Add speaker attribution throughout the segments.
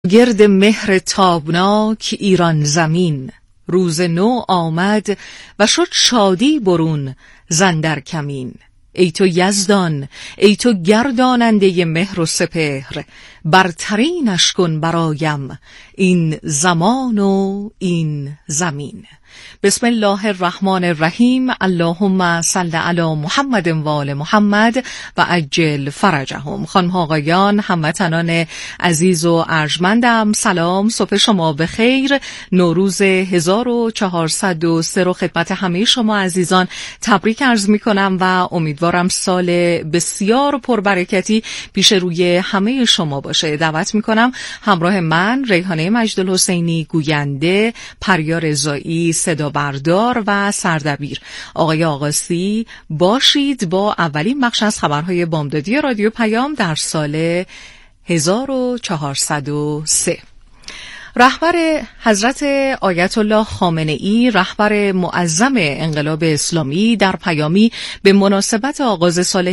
Speaker 1: گرد مهر تابناک ایران زمین، روز نو آمد و شد شادی برون زندر کمین. ای تو یزدان، ای تو گرداننده مهر و سپهر، برترینش کن برایم این زمان و این زمین. بسم الله الرحمن الرحیم. اللهم صل علی محمد و آل محمد و عجل فرجهم. خانم آقایان، هموطنان عزیز و ارجمندم، سلام، صبح شما بخیر. نوروز 1403 رو خدمت همه شما عزیزان تبریک عرض می کنم و امیدوارم سال بسیار پربرکتی پیش روی همه شما باشه. دعوت می کنم همراه من ریحانه مجدالحسینی، گوینده، پریا رضایی صدا بردار و سردبیر آقای آقاسی باشید با اولین بخش از خبرهای بامدادی رادیو پیام در سال 1403. رهبر حضرت آیت الله خامنه ای، رهبر معظم انقلاب اسلامی، در پیامی به مناسبت آغاز سال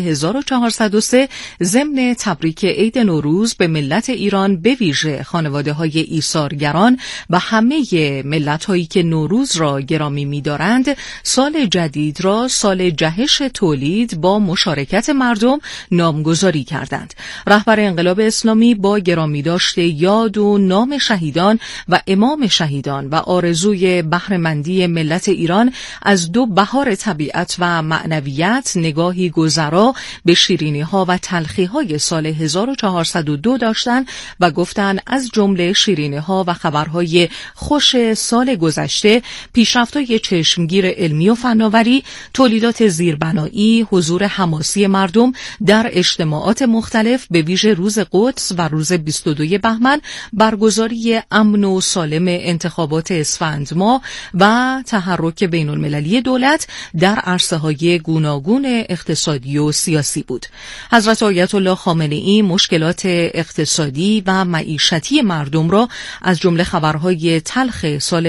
Speaker 1: 1403 ضمن تبریک عید نوروز به ملت ایران، به ویژه خانواده‌های ایثارگران و همه ملت‌هایی که نوروز را گرامی می‌دارند، سال جدید را سال جهش تولید با مشارکت مردم نامگذاری کردند. رهبر انقلاب اسلامی با گرامی داشته یاد و نام شهیدان و امام شهیدان و آرزوی بهره‌مندی ملت ایران از دو بهار طبیعت و معنویت، نگاهی گذرا به شیرینی‌ها و تلخی‌های سال 1402 داشتند و گفتند از جمله شیرینی‌ها و خبرهای خوش سال گذشته، پیشرفت‌های چشمگیر علمی و فناوری، تولیدات زیربنایی، حضور حماسی مردم در اجتماعات مختلف، به ویژه روز قدس و روز 22 بهمن، برگزاری امن و سالم انتخابات اسفند ماه و تحرک بین المللی دولت در عرصه‌های گوناگون اقتصادی و سیاسی بود. حضرت آیت الله خامنه ای مشکلات اقتصادی و معیشتی مردم را از جمله خبرهای تلخ سال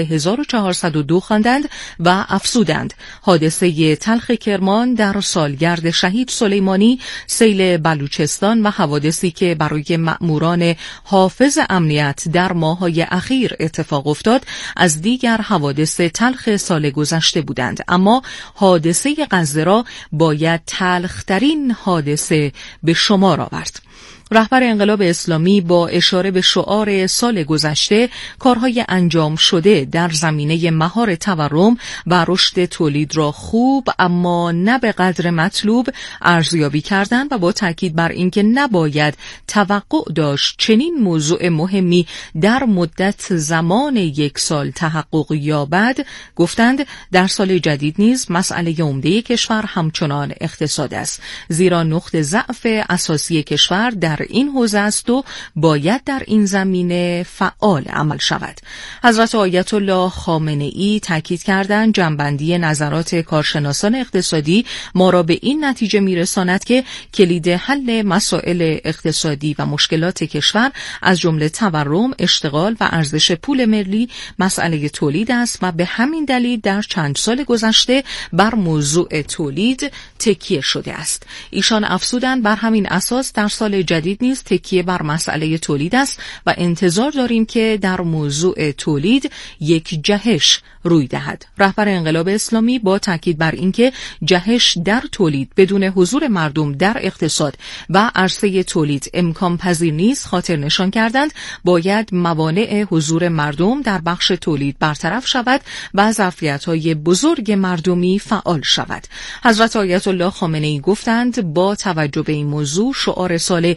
Speaker 1: 1402 خواندند و افزودند حادثه تلخ کرمان در سالگرد شهید سلیمانی، سیل بلوچستان و حوادثی که برای مأموران حافظ امنیت در ماه‌های اخیر اتفاق افتاد از دیگر حوادث تلخ سال گذشته بودند، اما حادثه غزه را باید تلخترین حادثه به شمار آورد. رهبر انقلاب اسلامی با اشاره به شعار سال گذشته، کارهای انجام شده در زمینه مهار تورم و رشد تولید را خوب اما نه به قدر مطلوب ارزیابی کردند و با تاکید بر اینکه نباید توقع داشت چنین موضوع مهمی در مدت زمان یک سال تحقق یابد، گفتند در سال جدید نیز مسئله عمده کشور همچنان اقتصاد است، زیرا نقطه ضعف اساسی کشور در این حوزه است و باید در این زمینه فعال عمل شود. حضرت آیت الله خامنه ای تاکید کردند جمع‌بندی نظرات کارشناسان اقتصادی ما را به این نتیجه میرساند که کلید حل مسائل اقتصادی و مشکلات کشور از جمله تورم، اشتغال و ارزش پول ملی مسئله تولید است و به همین دلیل در چند سال گذشته بر موضوع تولید تکیه شده است. ایشان افزودند بر همین اساس در سال جدید نیز تکیه بر مسئله تولید است و انتظار داریم که در موضوع تولید یک جهش روی دهد. رهبر انقلاب اسلامی با تاکید بر اینکه جهش در تولید بدون حضور مردم در اقتصاد و عرصه تولید امکان پذیر نیست خاطر نشان کردند باید موانع حضور مردم در بخش تولید برطرف شود و ظرفیت‌های بزرگ مردمی فعال شود. حضرت آیت الله خامنه ای گفتند با توجه به این موضوع شعار سال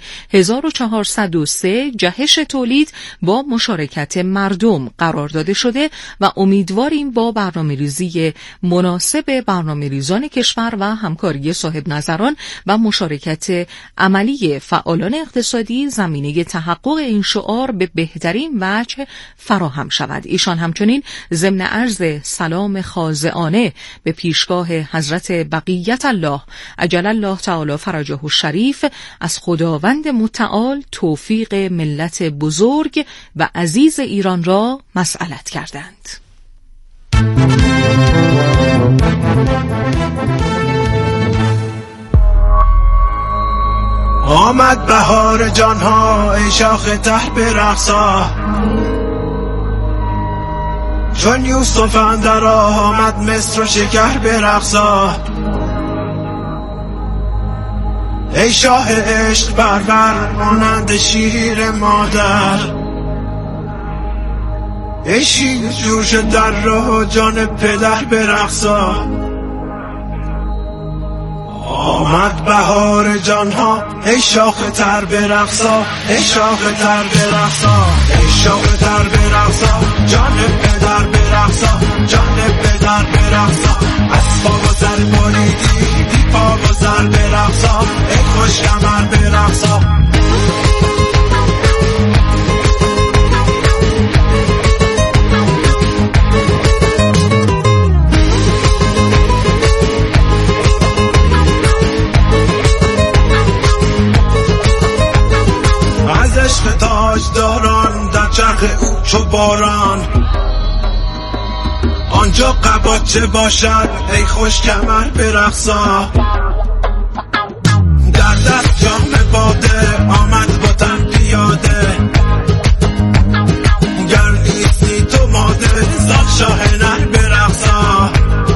Speaker 1: 1403 جهش تولید با مشارکت مردم قرار داده شده و امیدواریم با برنامه‌ریزی مناسب برنامه‌ریزان کشور و همکاری صاحب نظران و مشارکت عملی فعالان اقتصادی زمینه تحقق این شعار به بهترین وجه فراهم شود. ایشان همچنین ضمن عرض سلام خاضعانه به پیشگاه حضرت بقیت الله عجل الله تعالی فرجه الشریف از خداوند متعال توفیق ملت بزرگ و عزیز ایران را مسئلت کردند.
Speaker 2: آمد بهار جانها ای شاخ تر برقصا، چون یوسف اندر آمد مصر و شکر برقصا. ای شاه عشق بربر مانند شیر مادر، ای شیر جوش در راه جان پدر برقصا. آمد بهار جانها ای شاخ تر برقصا، ای شاخ تر برقصا، ای شاخ تر برقصا، جان پدر برقصا، جان پدر برقصا. از پا و سر بریدی بی پا و سر برقصا، ای خوش کمر برقصا. عشق تاج داران در چرخ او چو باران، آنجا قباچه باشد ای خوش کمر برقصا. در دست جام باده آمد با تن پیاده، گر نیستی تو ماده زاد شاه نر برقصا.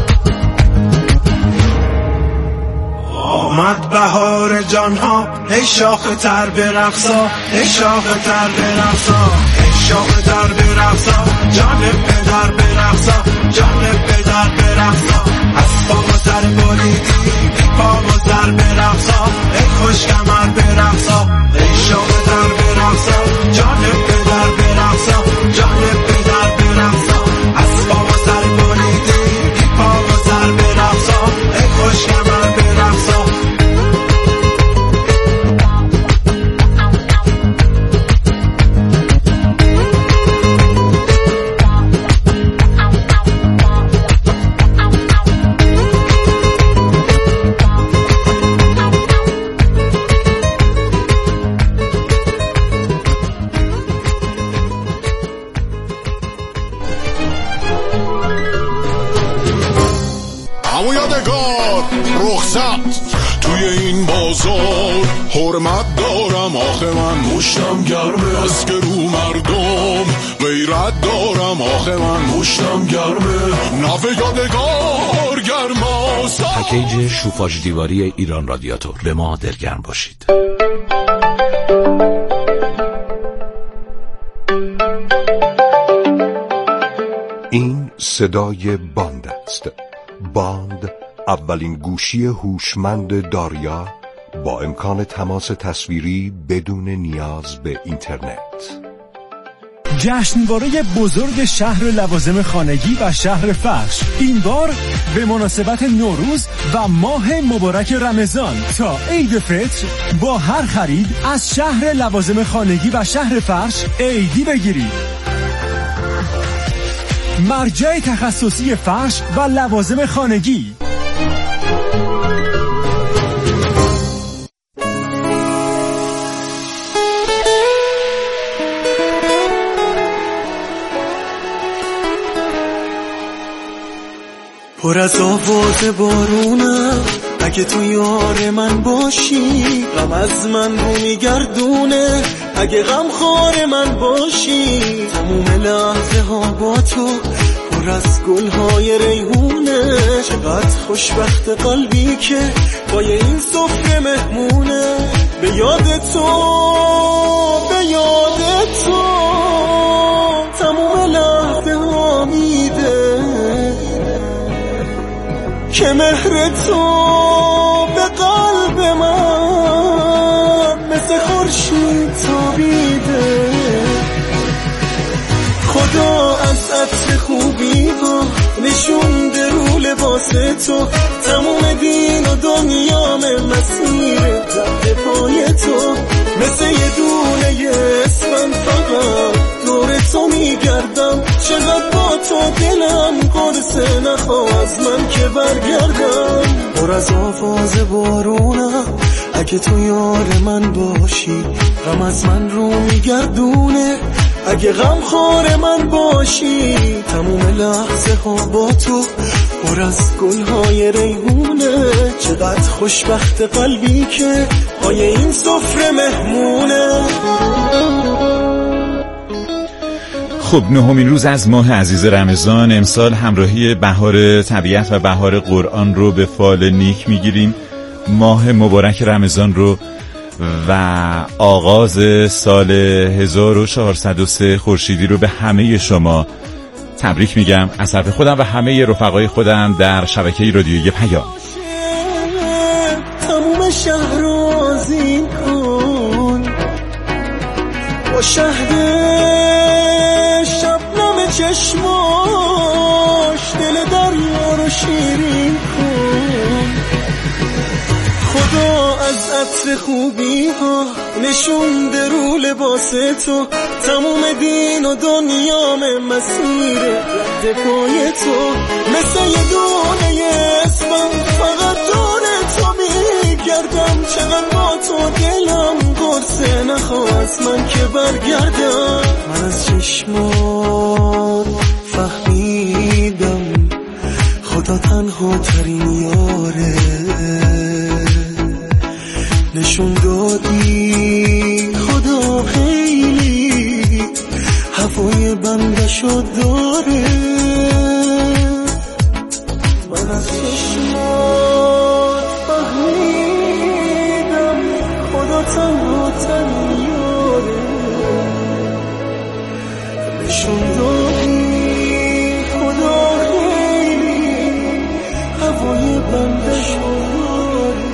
Speaker 2: آمد بهار جانها ای شاخ تر برقصا، ای شاخ تر برقصا، ای شاخ تر برقصا، جان پدر برقصا، جان پدر برقصا. از پا و سر بریدی بی پا و سر برقصا، ای خوش کمر برقصا. ای شاخ تر برقصا، جان پدر برقصا، جان پدر برقصا. از پا و سر بریدی بی پا و سر برقصا، ای خوش کمر برقصا.
Speaker 3: توی این بازار حرمت دارم آخه من مشتم گرمه، از که رو مردم غیرت دارم آخه من مشتم گرمه، نفع یادگار گرماست.
Speaker 4: پکیج شوفاژ دیواری ایران رادیاتور، به ما دلگرم باشید.
Speaker 5: این صدای باند است. باند اولین گوشی هوشمند داریا با امکان تماس تصویری بدون نیاز به اینترنت.
Speaker 6: جشنواره بزرگ شهر لوازم خانگی و شهر فرش، این بار به مناسبت نوروز و ماه مبارک رمضان تا عید فطر با هر خرید از شهر لوازم خانگی و شهر فرش عیدی بگیرید. مرجع تخصصی فرش و لوازم خانگی.
Speaker 7: پر از آواز بارونم اگه تو یار من باشی، غم از من رو میگردونه اگه غم خار من باشی. تموم لحظه ها با تو پر از گلهای ریحونه، چقدر خوشبخت قلبی که با این سفره مهمونه. به یاد تو تموم لحظه ها میده که مهر تو به قلب من مثل خورشید تابیده. خدا از عطر خوبی ها نشونده رو لباس تو، تموم دین و دنیام مسیر تحت پای تو. مثل یه دونه اسفند فقط دور تو میگردم، چقدر با تو دلم قرصه نخواه از من که برگردم. پر از آواز بارونم اگه تو یار من باشی، غم از من رو میگردونه اگه غم خار من باشی. تموم لحظه ها با تو پر از گلهای ریحونه، چقدر خوشبخت قلبی که پای این سفره مهمونه.
Speaker 8: خب 9مین روز از ماه عزیز رمضان امسال همراهی بهار طبیعت و بهار قرآن رو به فال نیک میگیریم. ماه مبارک رمضان رو و آغاز سال 1403 خورشیدی رو به همه شما تبریک میگم از طرف خودم و همه رفقای خودم در شبکه رادیویی پیام.
Speaker 7: تموم شهر رو آذین کن با شهد شبنم چشماش، دل دریا رو شیرین کن. خدا از عطر خوبی ها نشونده رو لباس تو، تموم دین و دنیام مسیر رد پای تو. مثل یه دونه اسمم فقط دور تو میگردم، چقدر با تو دلم قرصه نخواست من که برگردم. من از چشمات فهمیدم خدا تنها ترین یاره، نشون دادی خدا خیلی هوای بندشو داره. من از چشمات فهمیدم خدا تنها تنین یاره، نشون دادی خدا خیلی هوای بندشو داره.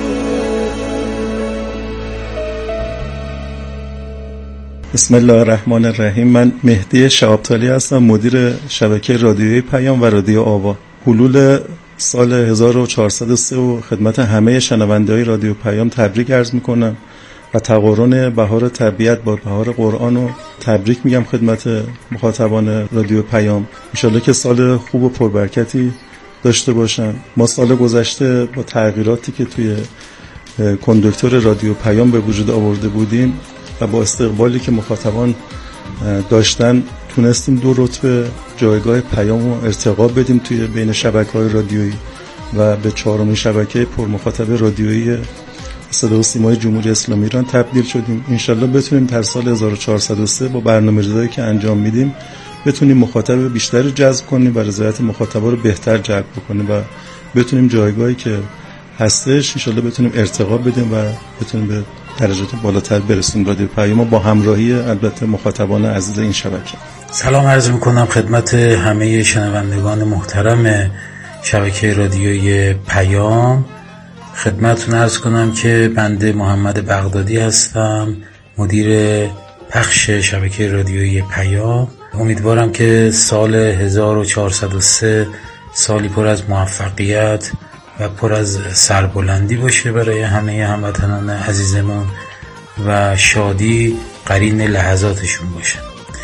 Speaker 9: بسم الله الرحمن الرحیم. من مهدی شهاب‌طلی هستم، مدیر شبکه رادیویی پیام و رادیو آوا. حلول سال 1403 و خدمت همه شنونده‌های رادیو پیام تبریک عرض می‌کنم و تقارن بهار طبیعت با بهار قرآن رو تبریک میگم خدمت مخاطبان رادیو پیام. انشالله که سال خوب و پربرکتی داشته باشن. ما سال گذشته با تغییراتی که توی کندکتور رادیو پیام به وجود آورده بودیم و با استقبالی که مخاطبان داشتن تونستیم 2 رتبه جایگاه پیام رو ارتقا بدیم توی بین شبکه‌های رادیویی و به 4مین شبکه پرمخاطب رادیویی صدا و سیمای جمهوری اسلامی ایران تبدیل شدیم. انشالله بتونیم در سال 1403 با برنامه‌ریزی که انجام میدیم بتونیم مخاطب بیشتری جذب کنیم و رضایت مخاطبا رو بهتر جلب کنیم و بتونیم جایگاهی که هستش انشالله بتونیم ارتقا بدیم و بتونیم به درجات بالاتر برسیم. رادیو پیام با همراهی البته مخاطبان عزیز این شبکه.
Speaker 10: سلام عرض میکنم خدمت همه شنوندگان محترم شبکه رادیویی پیام. خدمتتون عرض کنم که بنده محمد بغدادی هستم، مدیر پخش شبکه رادیویی پیام. امیدوارم که سال 1403 سالی پر از موفقیت و پر از سربلندی باشه برای همه هموطنان عزیزمون و شادی قرین لحظاتشون باشه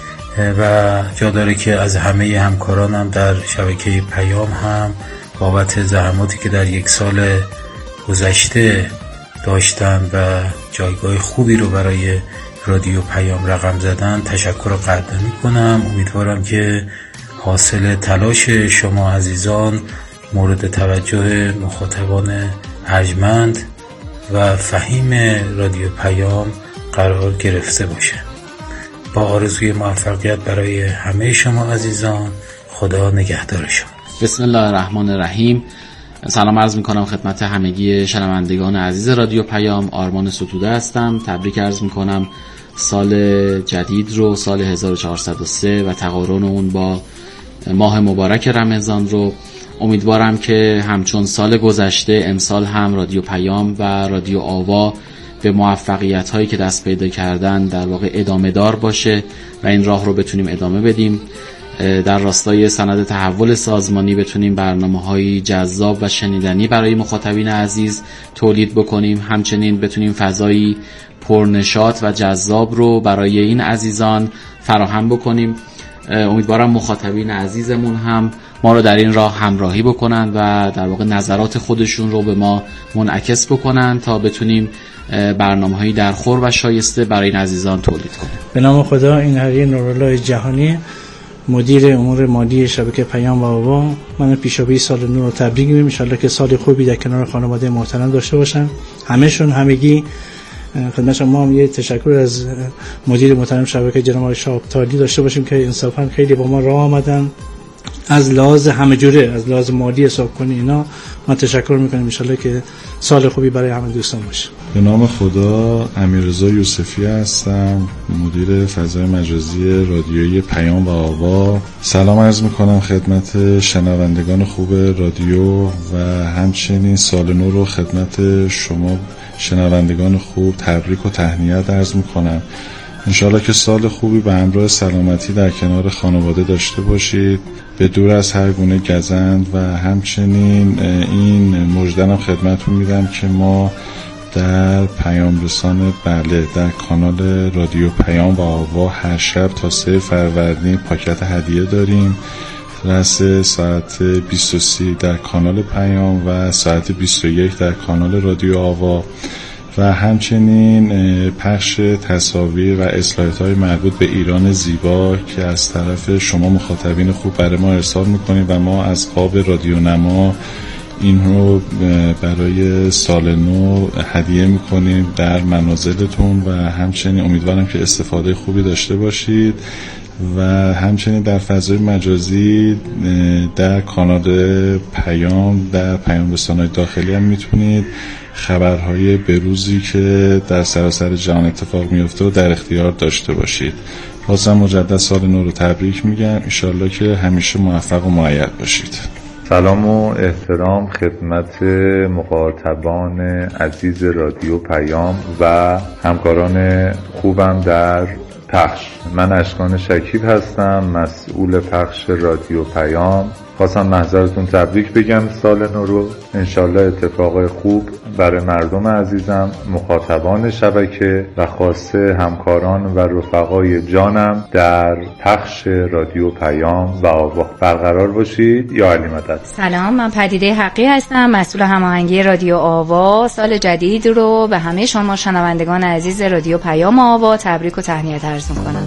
Speaker 10: و جا داره که از همه همکارانم در شبکه پیام هم بابت زحماتی که در 1 سال گذشته داشتن و جایگاه خوبی رو برای رادیو پیام رقم زدن تشکر قدردانی کنم. امیدوارم که حاصل تلاش شما عزیزان مورد توجه مخاطبان ارجمند و فهیم رادیو پیام قرار گرفته باشه. با آرزوی موفقیت برای همه شما عزیزان، خدا نگهدار شما.
Speaker 11: بسم الله الرحمن الرحیم. سلام عرض میکنم خدمت همگی شنوندگان عزیز رادیو پیام. آرمان ستوده هستم. تبریک عرض میکنم سال جدید رو، سال 1403 و تقارن اون با ماه مبارک رمضان رو. امیدوارم که همچون سال گذشته امسال هم رادیو پیام و رادیو آوا به موفقیت هایی که دست پیدا کردن در واقع ادامه دار باشه و این راه رو بتونیم ادامه بدیم. در راستای سند تحول سازمانی بتونیم برنامه‌های جذاب و شنیدنی برای مخاطبین عزیز تولید بکنیم، همچنین بتونیم فضایی پرنشاط و جذاب رو برای این عزیزان فراهم بکنیم. امیدوارم مخاطبین عزیزمون هم ما رو در این راه همراهی بکنن و در واقع نظرات خودشون رو به ما منعکس بکنن تا بتونیم برنامه‌های درخور و شایسته برای این عزیزان تولید کنیم.
Speaker 12: به نام خدا. این هری نورالله جهانی، مدیر امور مالی شبکه پیام و آوا. من پیشاپی سال نو رو تبریک میگم. ان شاءالله که سال خوبی در کنار خانواده محترم داشته باشن همشون، همگی خدمت شما هم یه تشکر از مدیر محترم شبکه جناب آقای شهاب تالی داشته باشیم که انصافا خیلی با ما راه آمدن، از لحاظ همه جوره، از لحاظ مالی حساب کنی اینا ما تشکر میکنیم. ان شاءالله که سال خوبی برای همه دوستان باشه.
Speaker 8: به نام خدا، امیررضا یوسفی هستم، مدیر فضای مجازی رادیویی پیام و آوا. سلام عرض میکنم خدمت شنوندگان خوب رادیو و همچنین سال نو رو خدمت شما شنوندگان خوب تبریک و تهنیت عرض میکنم. انشاءالله که سال خوبی به همراه سلامتی در کنار خانواده داشته باشید، به دور از هر گونه گزند و همچنین این مژده‌ام خدمتتون میدم که ما در پیام رسان بله در کانال رادیو پیام و آوا هر شب تا 3 فروردین پاکت هدیه داریم. رأس ساعت 23 در کانال پیام و ساعت 21 در کانال رادیو آوا و همچنین پخش تصاویر و اسلایدهای مربوط به ایران زیبا که از طرف شما مخاطبین خوب برای ما ارسال میکنیم و ما از قاب رادیو نما این رو برای سال نو هدیه میکنیم در منازلتون و همچنین امیدوارم که استفاده خوبی داشته باشید. و همچنین در فضای مجازی در کانال پیام در پیام رسانه‌های داخلی هم میتونید خبرهای بروزی که در سراسر جهان اتفاق میفته و در اختیار داشته باشید. بازم مجدد سال نو رو تبریک میگم، انشالله که همیشه موفق و مؤید باشید.
Speaker 13: سلام و احترام خدمت مخاطبان عزیز رادیو پیام و همکاران خوبم در پخش. من اشکان شکیب هستم، مسئول پخش رادیو پیام. خواستم محضرتون تبریک بگم سال نو رو. انشالله اتفاق خوب برای مردم عزیزم، مخاطبان شبکه و خاصه همکاران و رفقای جانم در پخش رادیو پیام و آوا برقرار باشید. یا علی مدد.
Speaker 14: سلام، من پدیده حقی هستم، مسئول هماهنگی رادیو آوا. سال جدید رو به همه شما شنوندگان عزیز رادیو پیام و آوا تبریک و تهنیت عرض می‌کنم.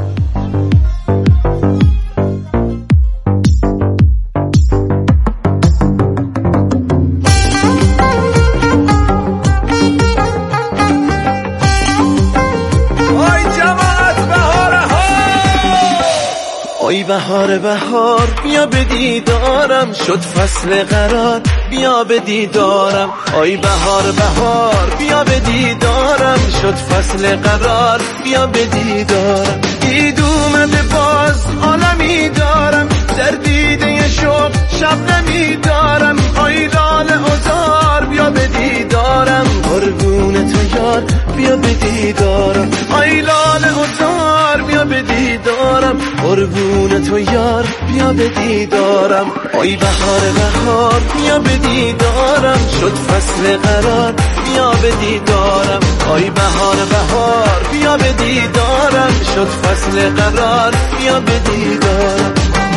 Speaker 7: ای بهار بهار بیا به دیدارم، شد فصل قرار بیا به دیدارم. ای بهار بهار بیا به دیدارم، شد فصل قرار بیا به دیدارم. دید اومده باز عالمی دارم، در دیده شوق شب نمیدارم. ای لاله عذار بیا به دیدارم، قربون تو یار بیا به دیدارم. ای لاله عذار بیا به دیدارم، قربون تو یار بیا به دیدارم. ای بهار بهار بیا به دیدارم، شد فصل قرار بیا به دیدارم. ای بهار بهار بیا به دیدارم، شد فصل قرار بیا به دیدارم.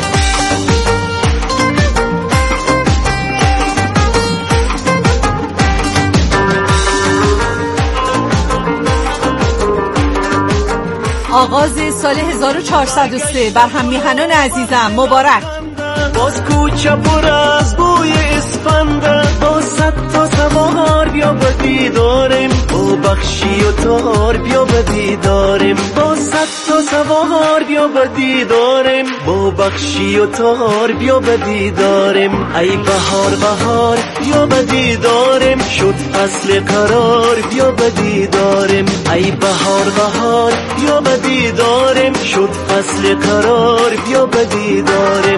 Speaker 15: آغاز سال 1403 بر هم میهنان عزیزم مبارک.
Speaker 7: باز کوچه پر از بوی اسفنده، با 100 تا سوار بیا به دیدارم. با بخشی و تار بیا به دیدارم، با 100 تا سوار بیا به دیدارم. با بخشی و تار بیا به دیدارم. ای بهار بهار بیا به دیدارم، شد فصل قرار بیا به دیدارم. ای بهار بهار بیا به دیدارم، شد فصل قرار بیا به دیدارم.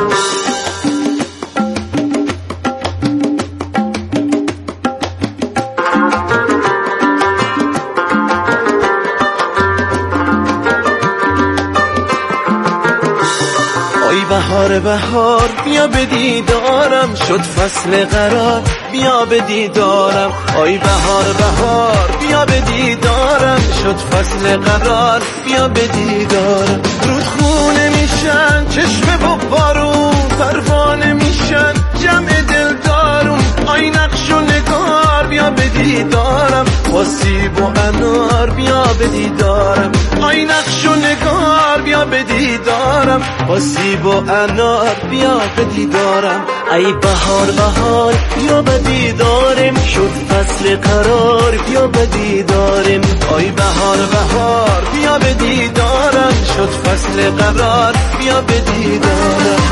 Speaker 7: بهار بهار بیا به دیدارم، شد فصل قرار بیا به دیدارم. ای بهار بهار بیا به دیدارم، شد فصل قرار بیا به دیدارم. رودخونه میشن چشمه و بارون، پروانه میشن جمع دلدارون. ای نقش و نگار بیا به دیدارم، با سیب و انار بیا به دیدارم. آی نقش و نگار بیا به دیدارم، با سیب و انار بیا به دیدارم. ای بهار بهار بیا به دیدارم، شد فصل قرار بیا به دیدارم. آی بهار بهار بیا به دیدارم، شد فصل قرار بیا به دیدارم.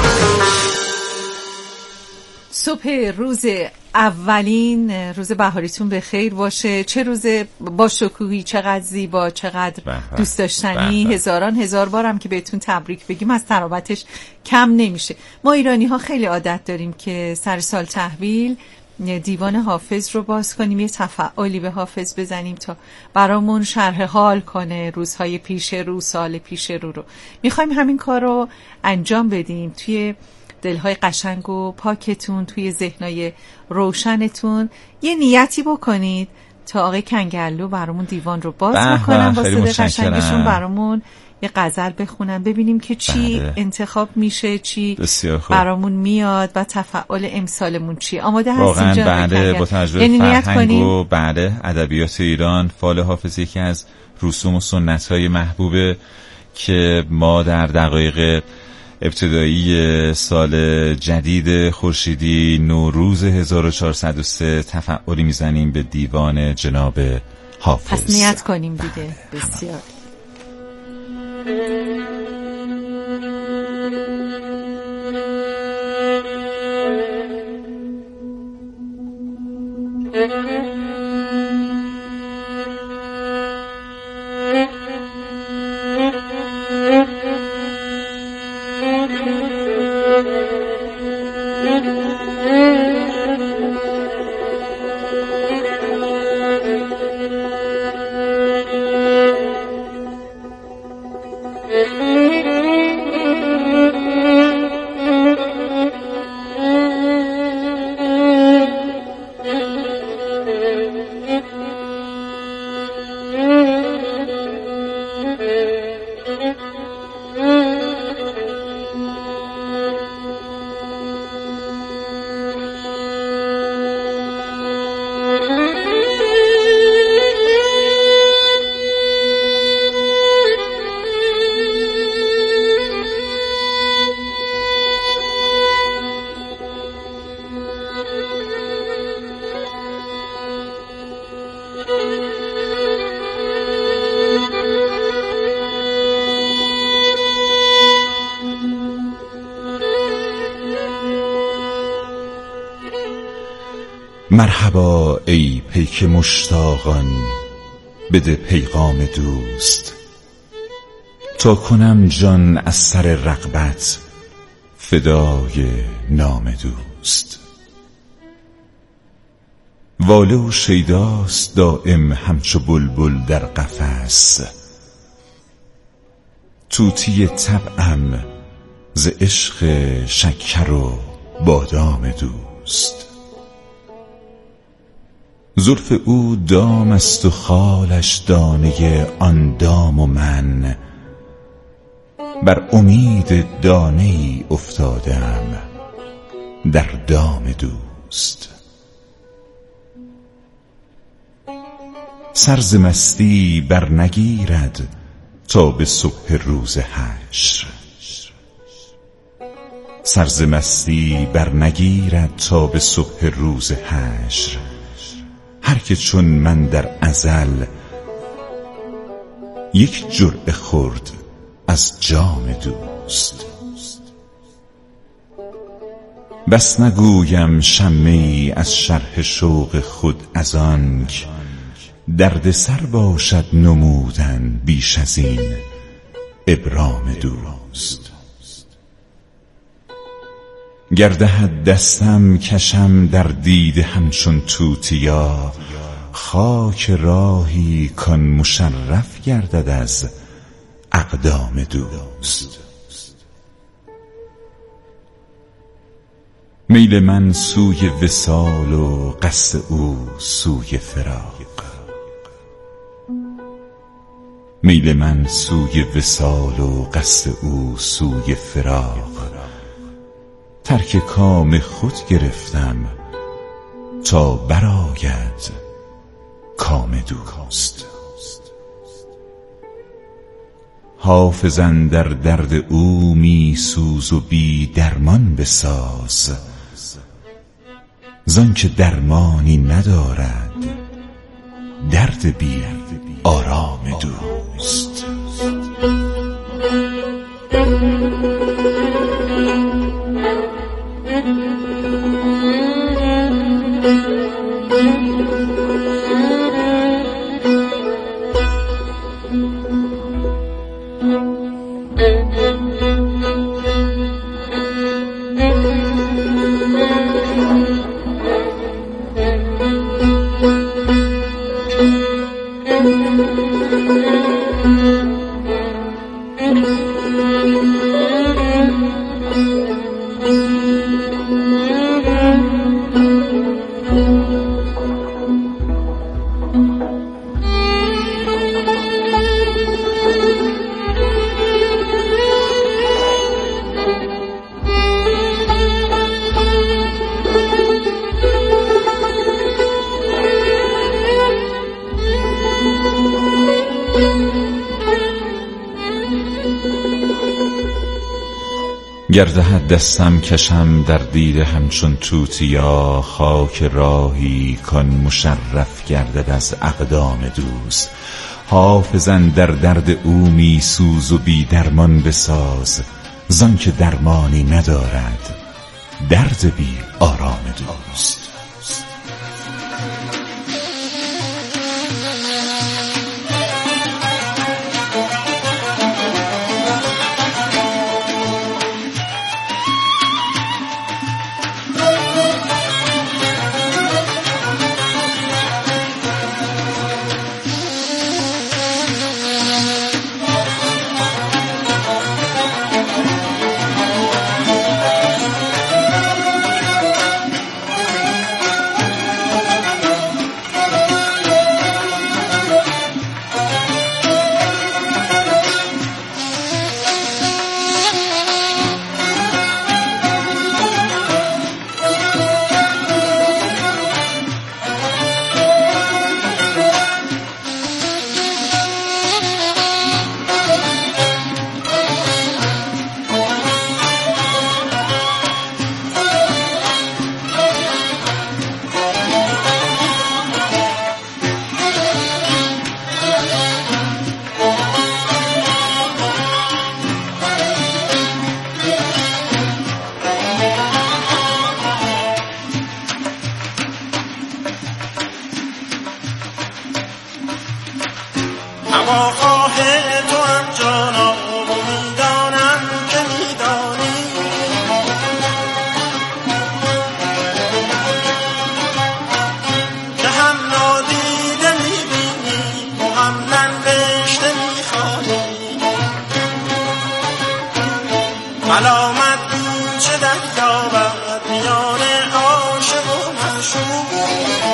Speaker 15: صبح روز اولین روز بهاریتون به خیر باشه. چه روز با شکوهی، چقدر زیبا، چقدر دوست داشتنی. هزار بارم که بهتون تبریک بگیم از ترابطش کم نمیشه. ما ایرانی ها خیلی عادت داریم که سر سال تحویل دیوان حافظ رو باز کنیم، یه تفعالی به حافظ بزنیم تا برامون شرح حال کنه روزهای پیش رو، سال پیش رو. میخوایم همین کار رو انجام بدیم توی دلهای قشنگ و پاکتون، توی ذهنای روشنتون یه نیتی بکنید تا آقای کنگرلو برامون دیوان رو باز بکنن، با صدای قشنگشون برامون یه غزل بخونن، ببینیم که چی انتخاب میشه، چی برامون میاد و تفعال امسالمون چی. آماده هستین جان؟
Speaker 8: واقعا با تجربه فرهنگ و ادبیات ایران، فال حافظ یکی از رسوم و سنت‌های محبوبه که ما در دقایق ابتدایی سال جدید خورشیدی نوروز 1403 تفعالی میزنیم به دیوان جناب حافظ.
Speaker 15: پس نیت کنیم دیگه. بسیار
Speaker 8: مرحبا ای پیک مشتاقان، بده پیغام دوست، تا کنم جان از سر رغبت فدای نام دوست. واله و شیداست دائم همچو بلبل در قفس، طوطی طبعم ز عشق شکر و بادام دوست. زلف او دام است و خالش دانه آن دام و من بر امید دانه ای افتادم در دام دوست. سر ز مستی بر نگیرد تا به صبح روز حشر، سر ز مستی بر نگیرد تا به صبح روز حشر. هر که چون من در ازل یک جرعه خورد از جام دوست. بس نگویم شمعی از شرح شوق خود از آنک درد سر باشد نمودن بیش از این ابرام دوست. گردهد دستم کشم در دیده همچون توتیا، خاک راهی کان مشرف گردد از اقدام دوست. میل من سوی وصال و قصد او سوی فراق، میل من سوی وصال و قصد او سوی فراق. ترک کام خود گرفتم تا برآید کام دوست. حافظ در درد او می سوز و بی درمان بساز، زانچه درمانی ندارد درد بی آرام دوست. گردهد دستم کشم در دیده همچون توتیا، خاک راهی کن مشرف گردد از اقدام دوست. حافظ در درد او می سوز و بی درمان بساز، زانکه درمانی ندارد درد بی آرام دوست.
Speaker 7: اما خواه تو هم جانا و میدانم که میدانی، که هم نادیده میبینی و هم ننوشته میخوانی. ملامت چه دریابد میان عاشق و معشوق،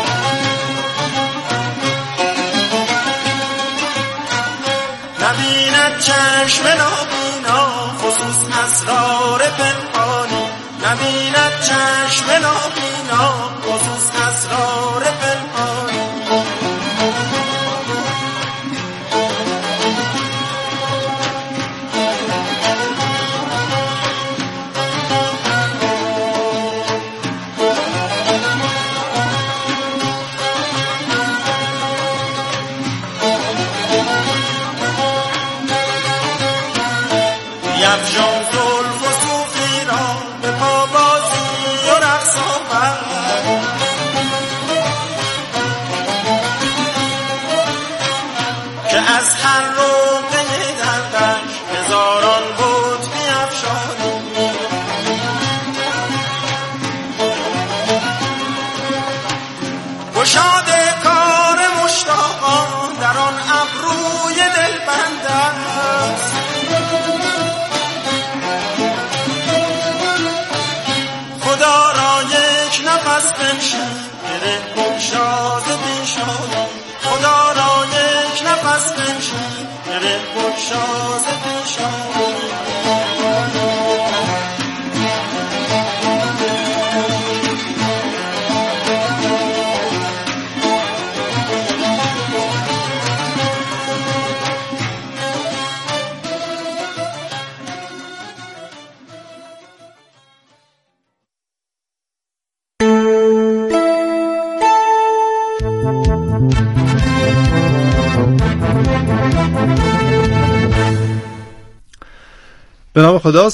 Speaker 7: نبیند چشم نابینا خصوص اسرار پنهانی، نبیند چشم نابینا خصوص اسرار پنهانی. بیفشان زلف و صوفی را به پابازی و رقص آور، که از هر روضه دردش هزاران بت بیفشانی. گشاد کار مشتاقان در آن ابروی دلبند است، خدا را یک نفس بنشین گره بگشاد پیشانی، خدا را یک نفس بنشین گره بگشاد پیشانی.
Speaker 16: خدا